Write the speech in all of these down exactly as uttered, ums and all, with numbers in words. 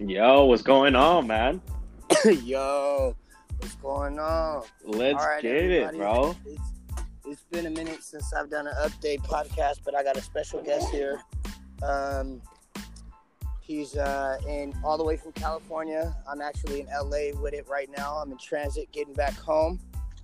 Yo, what's going on, man? Yo, what's going on? Let's All right, get everybody. it, bro. It's, it's been a minute since I've done an update podcast, but I got a special guest here. Um, he's uh, in all the way from California. I'm actually in L A with it right now. I'm in transit, getting back home.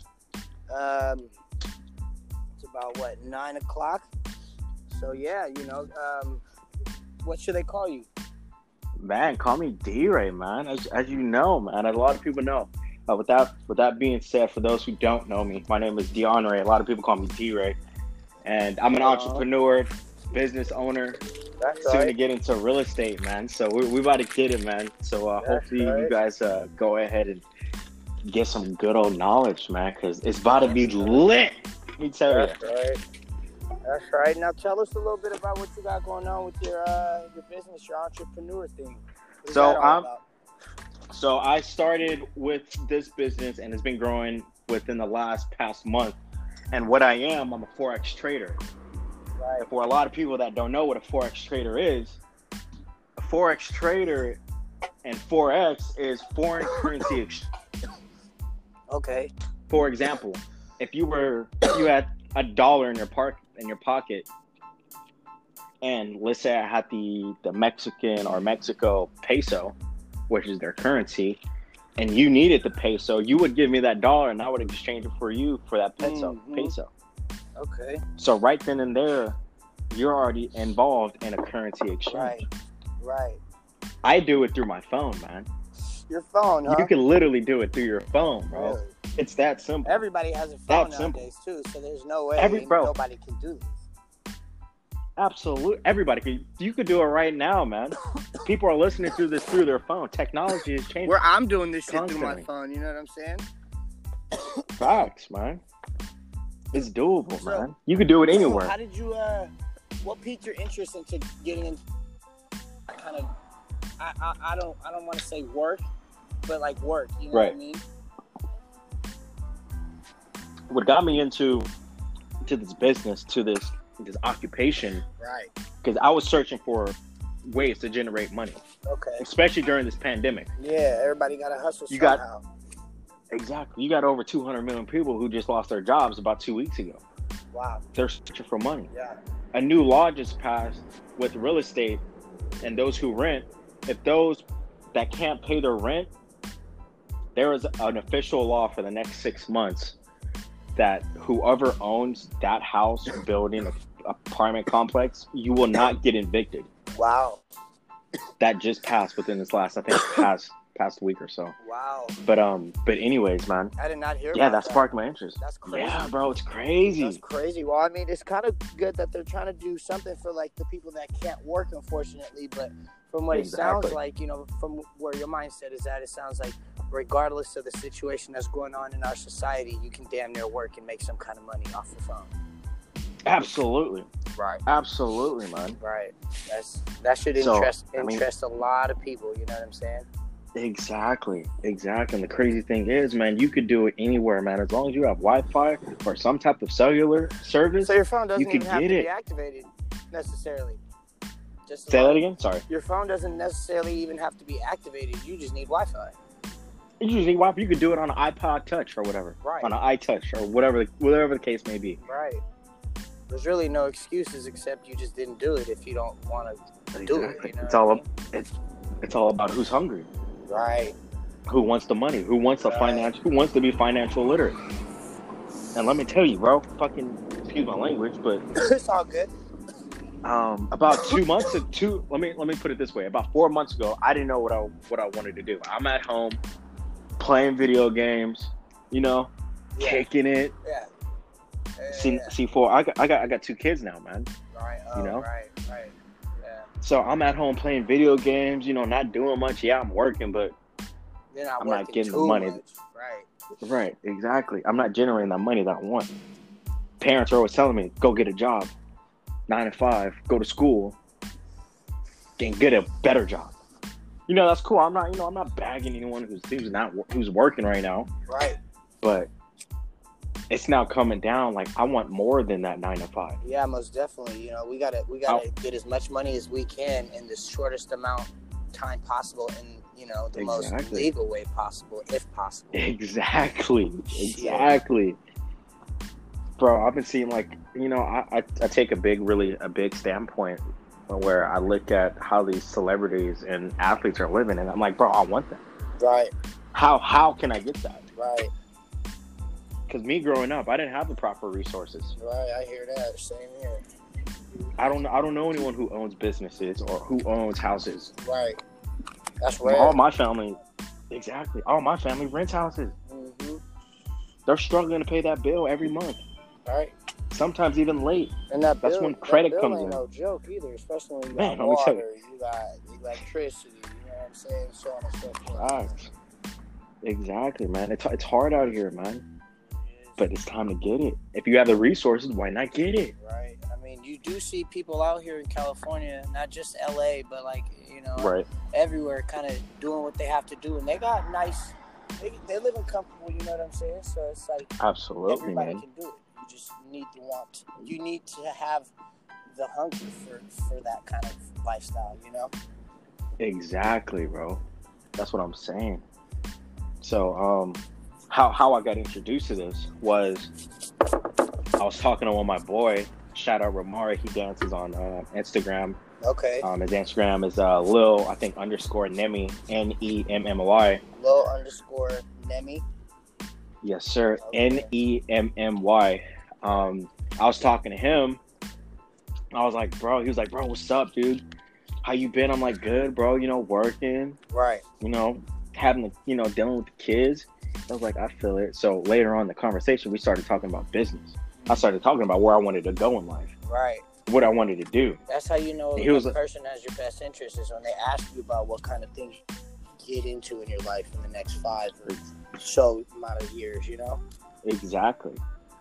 Um, it's about what nine o'clock. So yeah, you know, um, what should they call you? Man, call me D-Ray, man. As, as you know, man, a lot of people know. Uh, with, that, with that being said, for those who don't know me, my name is DeAndre. A lot of people call me D-Ray. And I'm an uh, entrepreneur, business owner, That's soon right. to get into real estate, man. So we're, we're about to get it, man. So uh, hopefully right. you guys uh, go ahead and get some good old knowledge, man, because it's about to be lit. Let me tell That's you. right. That's right. Now tell us a little bit about what you got going on with your uh, your business, your entrepreneur thing. What is So that all I'm about? so I started with this business and it's been growing within the last past month. And what I am, I'm a Forex trader. Right. And for a lot of people that don't know what a Forex trader is, a Forex trader and Forex is foreign currency exchange. Okay. For example, if you were if you had a dollar in your park in your pocket, and let's say I had the the Mexican or Mexico peso, which is their currency, and you needed the peso, you would give me that dollar, and I would exchange it for you for that peso. Mm-hmm. Peso. Okay. So right then and there, you're already involved in a currency exchange. Right. Right. I do it through my phone, man. Your phone, huh? You can literally do it through your phone, bro. Really? It's that simple. Everybody has a phone That simple. nowadays too, so there's no way Every- bro. nobody can do this. Absolutely. Everybody could. You could do it right now, man. People are listening to this through their phone. Technology is changing. Where I'm doing this shit through my Constantly. phone, you know what I'm saying? Facts, man. It's doable, So- man. You could do it anywhere. How did you? Uh, what piqued your interest into getting into kind of? I, I, I don't I don't want to say work, but like work. You know Right. what I mean? What got me into to this business, to this this occupation, Right. because I was searching for ways to generate money, Okay. especially during this pandemic. Yeah, everybody got to hustle You got- somehow. Exactly. You got over two hundred million people who just lost their jobs about two weeks ago. Wow. They're searching for money. Yeah. A new law just passed with real estate and those who rent. If those that can't pay their rent, there is an official law for the next six months that whoever owns that house, building, apartment complex, you will not get evicted. Wow. That just passed within this last, I think, past past week or so. Wow. But um, but anyways, man. I did not hear. Yeah, about that sparked my interest. That's crazy. Yeah, bro, it's crazy. That's crazy. Well, I mean, it's kind of good that they're trying to do something for like the people that can't work, unfortunately. But from what it sounds Exactly. like, you know, from where your mindset is at, it sounds like regardless of the situation that's going on in our society, you can damn near work and make some kind of money off the phone. Absolutely, Right. absolutely, man. Right. That's that should So, interest I mean- interest a lot of people. You know what I'm saying? Exactly, exactly. And the crazy thing is, man, you could do it anywhere, man. As long as you have Wi-Fi or some type of cellular service. So your phone doesn't You could even have to get be it. activated necessarily. Just Say allow- that again. Sorry. Your phone doesn't necessarily even have to be activated. You just need Wi-Fi. You just need Wi-Fi. You could do it on an iPod Touch or whatever, Right. on an iTouch or whatever, the, whatever the case may be. Right. There's really no excuses except you just didn't do it if you don't want to do it. Exactly. You know It's what all I up, it's it's all about who's hungry, mean? Right. who wants the money, who wants the Right. financial, who wants to be financial literate. And let me tell you, bro, fucking excuse my language, but It's all good. um, about two months to two. Let me let me put it this way: about four months ago, I didn't know what I what I wanted to do. I'm at home playing video games, you know, Yeah. kicking it. Yeah. Yeah, See, yeah. see, four. I got I got I got two kids now, man. Right. Oh, you know? Right. Right. Yeah. So I'm at home playing video games, you know, not doing much. Yeah, I'm working, but You're not I'm not working getting the too money. much. Right. right, exactly. I'm not generating that money that I want. Parents are always telling me, go get a job, nine to five, go to school, and get a better job. You know, that's cool. I'm not, you know, I'm not bagging anyone who's who's not who's working right now, Right. but it's now coming down. Like, I want more than that nine to five. Yeah, most definitely. You know, we gotta we gotta get as much money as we can in the shortest amount time possible in, you know, the Exactly. most legal way possible, if possible. Exactly. Exactly. Bro, I've been seeing, like, you know, I, I, I take a big, really, a big standpoint where I look at how these celebrities and athletes are living, and I'm like, bro, I want that. Right. How how can I get that? Right. Because me growing up, I didn't have the proper resources. Right, I hear that. Same here. I don't I don't know anyone who owns businesses or who owns houses. Right. That's rare. All my family, exactly. All my family rents houses. Mm-hmm. They're struggling to pay that bill every month. Right. Sometimes even late. And that That's bill, when credit that bill comes ain't in. no joke either, especially when you Man, got let me tell water, you got electricity, you know what I'm saying, so on and so forth. Facts. Exactly, man. It's it's hard out here, man. But it's time to get it. If you have the resources, why not get it? Right. I mean, you do see people out here in California, not just L A, but like, you know, Right. everywhere, kind of doing what they have to do, and they got nice. They they living comfortable. You know what I'm saying? So it's like Absolutely, everybody man. can do it. You just need to want. You need to have the hunger for for that kind of lifestyle. You know? Exactly, bro. That's what I'm saying. So, um, how how I got introduced to this was I was talking to one of my boy. Shout out Ramari. He dances on uh, Instagram. Okay. Um, his Instagram is uh, Lil, I think, underscore Nemi, N E M M Y. Lil underscore Nemi. Yes, sir. Okay. N E M M Y. Um, I was talking to him. I was like, bro, he was like, bro, what's up, dude? How you been? I'm like, good, bro. You know, working. Right. You know, having, you know, dealing with the kids. I was like, I feel it. So later on in the conversation, we started talking about business. I started talking about where I wanted to go in life. Right. What I wanted to do. That's how you know He the was a- person has your best interest is when they ask you about what kind of things you get into in your life in the next five or so amount of years, you know? Exactly.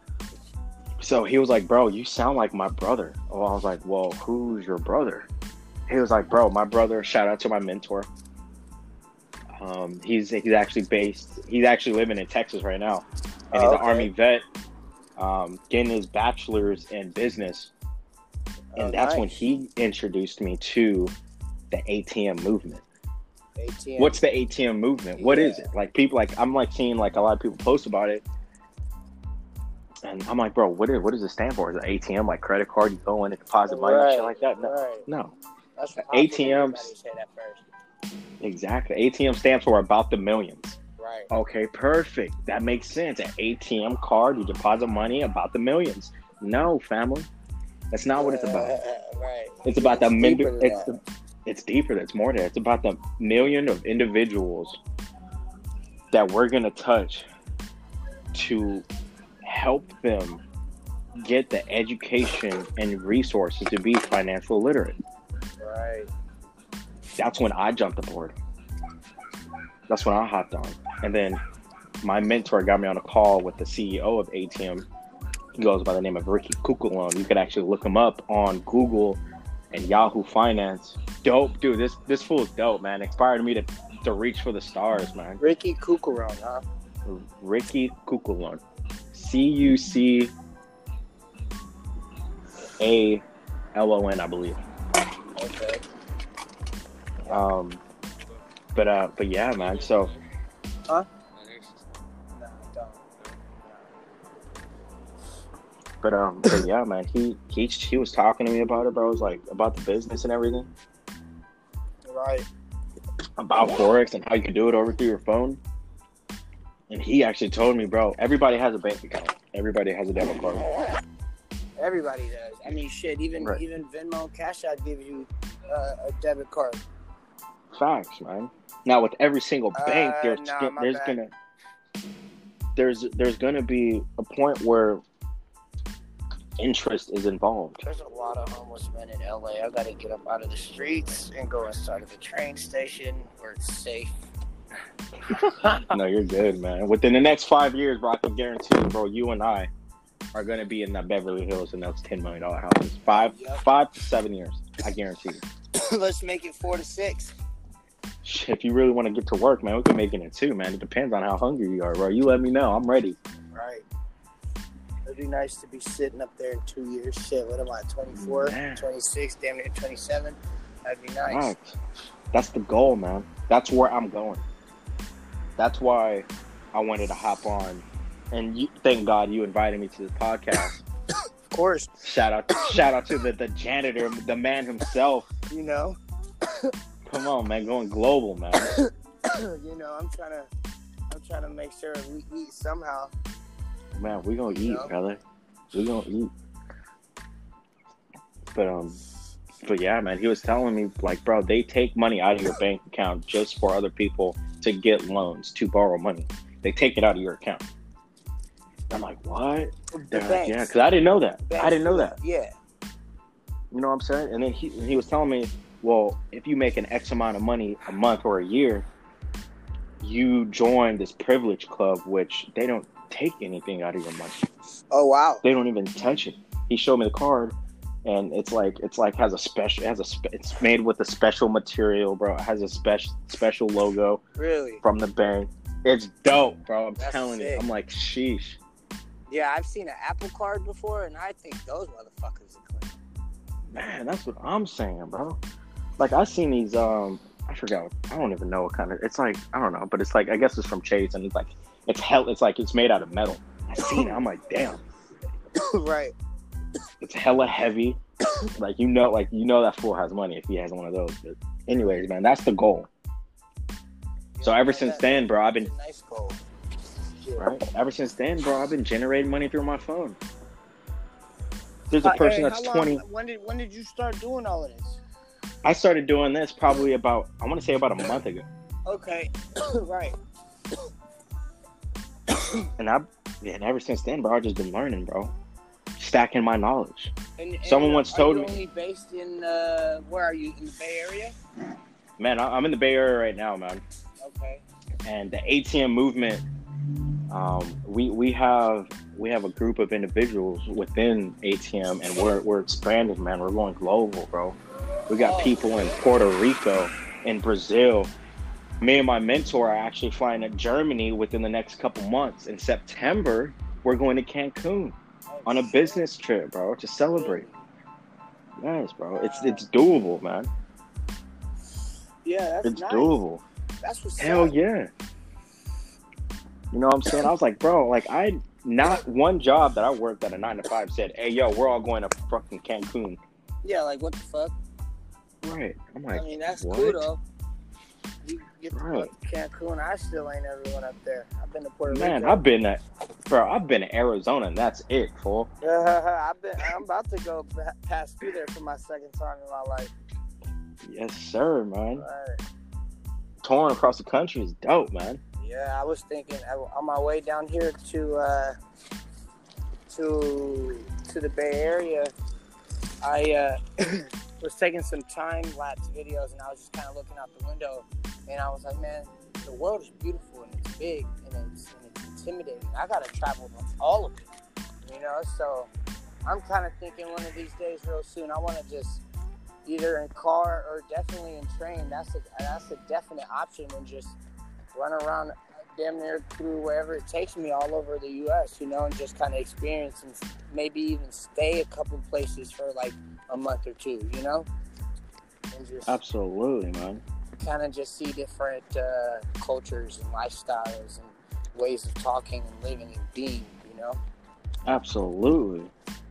So he was like, bro, you sound like my brother. Oh, I was like, well, who's your brother? He was like, bro, my brother, shout out to my mentor. Um, he's he's actually based, he's actually living in Texas right now. And he's Oh, an okay. Army vet, um, getting his bachelor's in business. And Oh, that's when nice. he introduced me to the A T M movement. A T M. What's the A T M movement? What is Yeah. it? Like people like I'm like seeing like a lot of people post about it. And I'm like, bro, what is what does it stand for? Is it A T M like credit card? You go in and deposit money and shit like that? No. Right. No. That's what A T Ms. everybody said at first. Exactly. A T M stands for about the millions. Right. Okay, perfect. That makes sense. An A T M card, you deposit money about the millions. No, family. That's not what it's about. Right. It's about the min- deeper than it's that. the, it's deeper. It's more there. It's about the million of individuals that we're gonna touch to help them get the education and resources to be financial literate. Right. That's when I jumped aboard. That's when I hopped on. And then my mentor got me on a call with the C E O of A T M. He goes by the name of Ricky Kukulon. You could actually look him up on Google and Yahoo Finance. Dope, dude. This this fool is dope, man. Inspired me to, to reach for the stars, man. Ricky Kukulon, huh? Ricky Kukulon. C U C A L O N, I believe. Okay. Um, but uh, but yeah, man. So, Huh? No, don't. but um, but yeah, man. He he he was talking to me about it, bro. It was like about the business and everything, Right. about forex and how you can do it over through your phone. And he actually told me, bro, everybody has a bank account. Everybody has a debit card. Everybody does. I mean, shit. Even Right. even Venmo, Cash App gives you uh, a debit card. Facts, man. Now with every single bank, Uh, there's nah, my there's bad. gonna there's there's gonna be a point where interest is involved. There's a lot of homeless men in L A. I gotta get up out of the streets and go inside of the train station where it's safe. No, you're good, man. Within the next five years, bro, I can guarantee you, bro, you and I are gonna be in that Beverly Hills in those ten million dollar houses. Five, Yep. five to seven years, I guarantee you. Let's make it four to six. Shit, if you really want to get to work, man, we can make it in two, man. It depends on how hungry you are, bro. You let me know, I'm ready. Right. It'd be nice to be sitting up there in two years. Shit, what am I, twenty-four, Man. twenty-six, damn near twenty-seven? That'd be nice. Facts. That's the goal, man. That's where I'm going. That's why I wanted to hop on. And you, thank God you invited me to this podcast. Of course. Shout out, shout out to the, the janitor, the man himself. You know. Come on, man, going global, man. You know, I'm trying to, I'm trying to make sure we eat somehow. Man, we gonna eat, you know? brother. We gonna eat. But um, but yeah, man, he was telling me like, bro, they take money out of your bank account just for other people to get loans, to borrow money. They take it out of your account. I'm like, what? The like, yeah, because I didn't know that. Banks I didn't know that. Yeah. You know what I'm saying? And then he he was telling me, well, if you make an X amount of money a month or a year, you join this privilege club, which they don't take anything out of your money. Oh wow! They don't even touch it. He showed me the card, and it's like it's like has a special, it has a spe- it's made with a special material, bro. It has a special special logo. Really? From the bank. It's dope, bro. I'm That's telling sick. you. I'm like, sheesh. Yeah, I've seen an Apple Card before, and I think those motherfuckers are clean. Man, that's what I'm saying, bro. Like I seen these. Um, I forgot. I don't even know what kind of. It's like I don't know, but it's like I guess it's from Chase, and it's like it's hell. It's like it's made out of metal. I seen it. I'm like, damn. Right. It's hella heavy. Like you know, like you know that fool has money if he has one of those. But anyways, man, that's the goal. So Yeah, ever man, since that- then, bro, I've been that's a nice goal. Yeah. right. Ever since then, bro, I've been generating money through my phone. There's a Uh, person hey, that's how long- twenty. When did when did you start doing all of this? I started doing this probably about I want to say about a month ago, Okay. Right. and I and ever since then, bro, I've just been learning, bro, stacking my knowledge. And, and Someone uh, once are told you me- only based in uh, where are you in the Bay Area? Man, I- I'm in the Bay Area right now, man, Okay. and the A T M movement. Um, we we have we have a group of individuals within A T M, and we're we're expanding, man. We're going global, bro. We got Oh. people in Puerto Rico, in Brazil. Me and my mentor are actually flying to Germany within the next couple months. In September, we're going to Cancun Oh, on a shit. business trip, bro, to celebrate. Yes, bro. It's it's doable, man. Yeah, that's It's nice. doable. That's what's Hell up. yeah. You know what I'm saying? I was like, bro, like I not one job that I worked at a nine to five said, hey, yo, we're all going to fucking Cancun. Yeah, like what the fuck? Right. I'm like, I mean, that's what? cool though. You get to Right. fuck Cancun. I still ain't ever went up there. I've been to Puerto Man, Rico. I've been at, bro, I've been to Arizona, and that's it, fool. I've been. I'm about to go pa- pass through there for my second time in my life. Yes, sir, man. Right. Touring across the country is dope, man. Yeah, I was thinking I- on my way down here to uh, to to the Bay Area. I uh, was taking some time lapse videos, and I was just kind of looking out the window, and I was like, man, the world is beautiful and it's big and it's, and it's intimidating. I gotta travel all of it, you know. So I'm kind of thinking one of these days, real soon, I want to just either in car or definitely in train. That's a that's a definite option, and just run around damn near through wherever it takes me all over the U S, you know, and just kind of experience and maybe even stay a couple places for like a month or two, you know, and just Absolutely, man. kind of just see different uh, cultures and lifestyles and ways of talking and living and being, you know. Absolutely.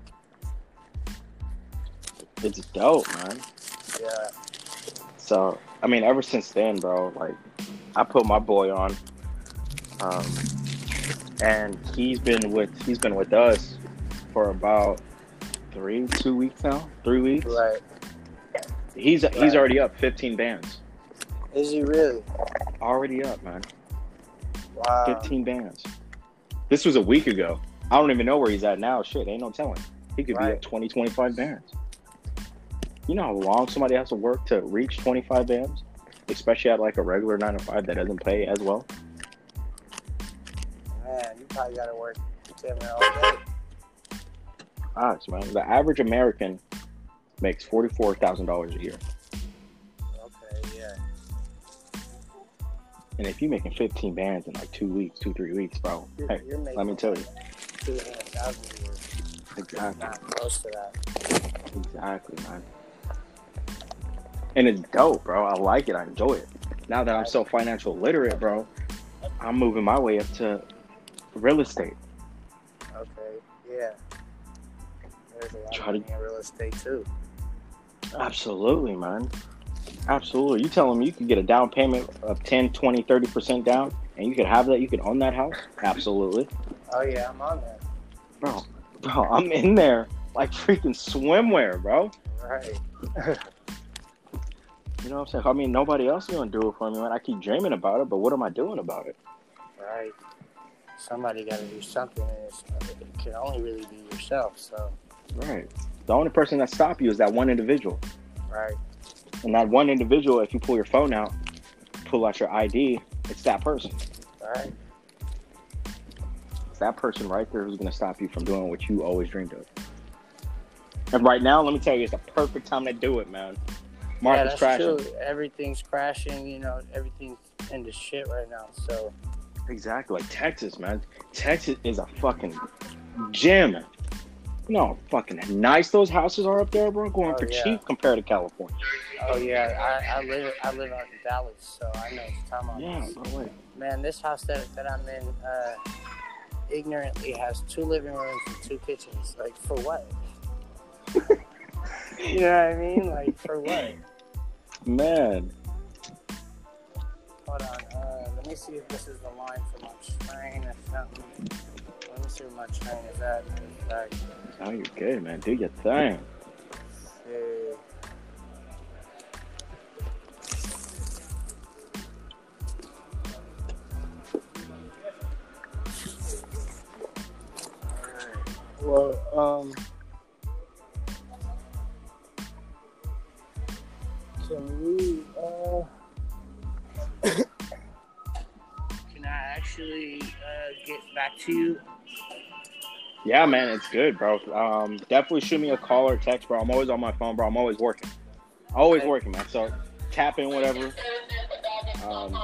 It's dope, man. Yeah. So, I mean, ever since then, bro, like, I put my boy on, um, and he's been with he's been with us for about three, two weeks now, three weeks. Right. He's Right. he's already up fifteen bands, Is he really? already up, man, Wow. fifteen bands. This was a week ago. I don't even know where he's at now. Shit, ain't no telling. He could be Right. at twenty, twenty-five bands. You know how long somebody has to work to reach twenty-five bands? Especially at like a regular nine to five that doesn't pay as well. Man, you probably got to work damn near all day. Gosh, man. The average American makes forty-four thousand dollars a year. Okay, yeah. And if you're making fifteen bands in like two weeks, two, three weeks, bro, You're, hey, you're making let me tell you. two hundred thousand a year. Exactly. Not close to that. Exactly, man. And it's dope, bro. I like it. I enjoy it. Now that I'm so financial literate, bro, I'm moving my way up to real estate. Okay, yeah. There's a lot Try of money to- in real estate too. Absolutely, man. Absolutely. You tell them you can get a down payment of ten, twenty, thirty percent down, and you can have that. You can own that house. Absolutely. Oh yeah, I'm on that. Bro, bro, I'm in there like freaking swimwear, bro. Right. You know what I'm saying? I mean, nobody else is going to do it for me, man. I keep dreaming about it, but what am I doing about it? Right. Somebody got to do something, and it's, it can only really be yourself. So. Right. The only person that stops you is that one individual. Right. And that one individual, if you pull your phone out, pull out your I D, it's that person. Right. It's that person right there who's going to stop you from doing what you always dreamed of. And right now, let me tell you, it's the perfect time to do it, man. Market's yeah, that's crashing. true. Everything's crashing. You know, everything's into shit right now. So. Exactly. Like Texas, man. Texas is a fucking gem. You know how fucking nice those houses are up there, bro. Going Oh, for yeah. cheap compared to California. Oh yeah, I, I live I live out in Dallas, so I know what time I'm. Yeah, no way. Man, this house that, that I'm in, uh, ignorantly has two living rooms and two kitchens. Like, for what? You know what I mean? Like, for what? Man. Hold on. Uh, let me see if this is the line for my train or something. Let me see where my train is at. Like, Oh, you're good, man. Do your thing. see. Well, um, can we, uh, can I actually uh, get back to you? Yeah, man, it's good, bro. Um, definitely shoot me a call or text, bro. I'm always on my phone, bro. I'm always working. Always Okay. working, man. So tap in, whatever. Um,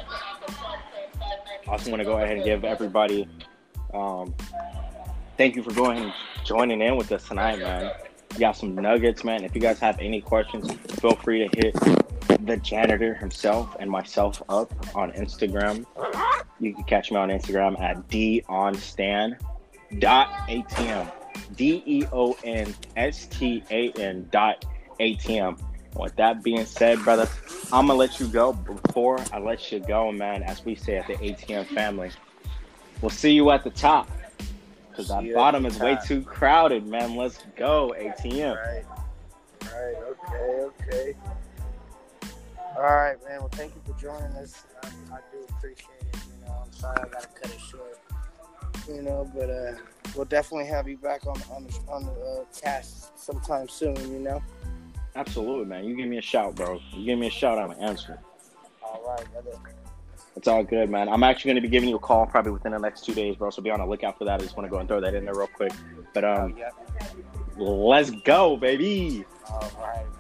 I also want to go ahead and give everybody um, thank you for going and joining in with us tonight, man. You got some nuggets, man. If you guys have any questions, feel free to hit the janitor himself and myself up on Instagram. You can catch me on Instagram at deonstan dot atm, D E O N S T A N dot A T M. With that being said, brother, I'm gonna let you go. Before I let you go, man, as we say at the A T M family, we'll see you at the top. Because that bottom is way too crowded, man. Let's go, A T M. Right. Right. Okay. Okay. All right, man. Well, thank you for joining us. I, I do appreciate it. You know, I'm sorry I gotta cut it short. You know, but uh, we'll definitely have you back on on the, on the uh, cast sometime soon. You know. Absolutely, man. You give me a shout, bro. You give me a shout, I'm gonna answer. All right, brother. It's all good, man. I'm actually going to be giving you a call probably within the next two days, bro. So be on the lookout for that. I just want to go and throw that in there real quick. But um, Oh, yeah. let's go, baby. All right.